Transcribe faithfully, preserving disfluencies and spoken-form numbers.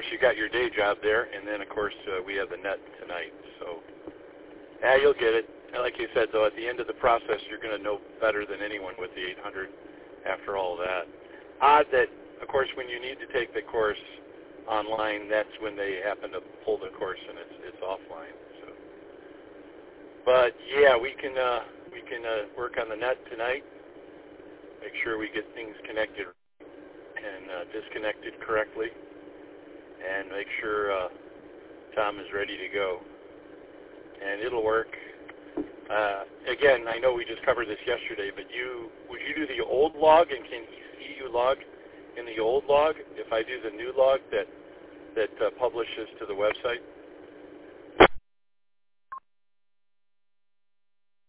you got your day job there, and then, of course, uh, we have the net tonight. So, yeah, you'll get it. And like you said, though, at the end of the process, you're going to know better than anyone with the eight hundred after all that. Odd that, of course, when you need to take the course online, that's when they happen to pull the course, and it's it's offline. So, but yeah, we can uh, we can uh, work on the net tonight. Make sure we get things connected and uh, disconnected correctly, and make sure uh, Tom is ready to go. And it'll work. Uh, again, I know we just covered this yesterday, but you would you do the old log, and can he see you log in the old log if I do the new log that that uh, publishes to the website?